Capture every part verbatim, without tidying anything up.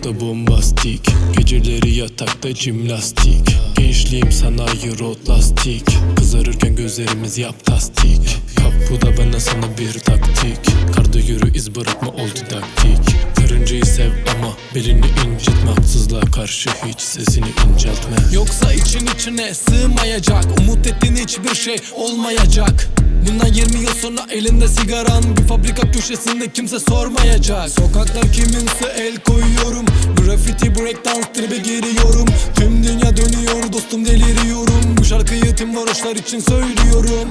sokakta bombastik, geceleri yatakta jimnastik. Gençliğim sanayi road lastik, kızarırken gözlerimiz yap tasdik. Kapıda benden sana bir taktik, karda yürü iz bırakma ol didaktik. Karıncayı sev ama belini incitme, haksızlığa karşı hiç sesini inceltme. Yoksa için içine sığmayacak, umut ettiğin hiçbir şey olmayacak. Bundan yirmi yıl sonra elinde sigaran, bir fabrika köşesinde kimse sormayacak. Sokaklar kiminse el koyuyorum, graffiti breakdance tribe giriyorum. Tüm dünya dönüyor dostum, deliriyorum. Bu şarkıyı tüm varoşlar için söylüyorum.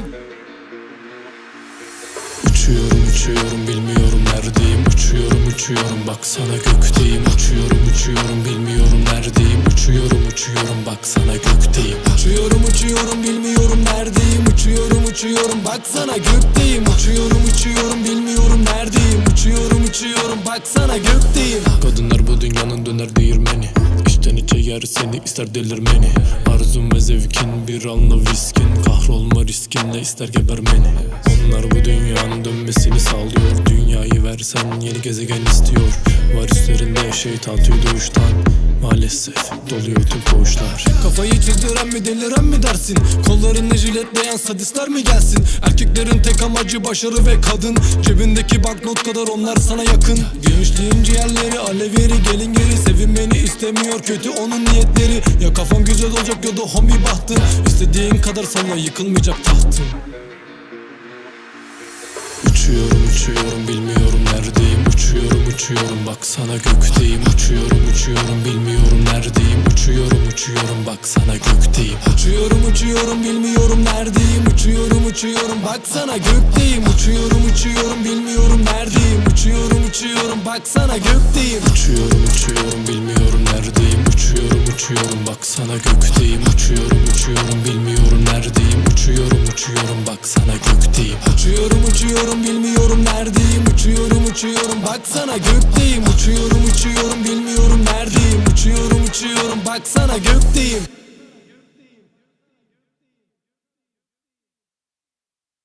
Uçuyorum uçuyorum bilmiyorum neredeyim. Uçuyorum uçuyorum baksana gökteyim. Uçuyorum uçuyorum bilmiyorum neredeyim. Uçuyorum uçuyorum baksana gökteyim. Uçuyorum uçuyorum bilmiyorum neredeyim. Uçuyorum uçuyorum baksana gökteyim. Uçuyorum uçuyorum bilmiyorum neredeyim. Uçuyorum uçuyorum baksana gökteyim. Kadınlar bu dünyanın döner değirmeni, İçten içe yer seni ister delirmeni. Arzum ve zevkin bir anla viskin, kahrolma riskinle ister gebermeni. Onlar bu dünyanın dönmesini sağlıyor, dünyayı versen yeni gezegen istiyor. Var üstlerinde şeytan tüy doğuştan, maalesef doluyor tüm koğuşlar. Kafayı çizdiren mi deliren mi dersin? Kollarını jiletleyen sadistler mi gelsin? Erkeklerin tek amacı başarı ve kadın, cebindeki banknot kadar onlar sana yakın. Gençliğin ciğerleri alevleri, gelin geri sevinmeni istemiyor kötü onun niyetleri. Ya kafan güzel olacak ya da homi bahtın, İstediğin kadar salla yıkılmayacak tahtın. Uçuyorum uçuyorum bilmiyorum neredeyim. Uçuyorum uçuyorum baksana gökteyim. Uçuyorum uçuyorum bilmiyorum neredeyim. Uçuyorum uçuyorum baksana gökteyim. Uçuyorum uçuyorum bilmiyorum neredeyim. Uçuyorum uçuyorum baksana gökteyim. Uçuyorum uçuyorum bilmiyorum neredeyim. Uçuyorum uçuyorum baksana gökteyim. Uçuyorum uçuyorum bilmiyorum neredeyim. Uçuyorum uçuyorum baksana gökteyim. Uçuyorum uçuyorum bilmiyorum neredeyim. Uçuyorum uçuyorum baksana gökteyim. Uçuyorum uçuyorum bilmiyorum neredeyim. Uçuyorum uçuyorum baksana gökteyim. Uçuyorum uçuyorum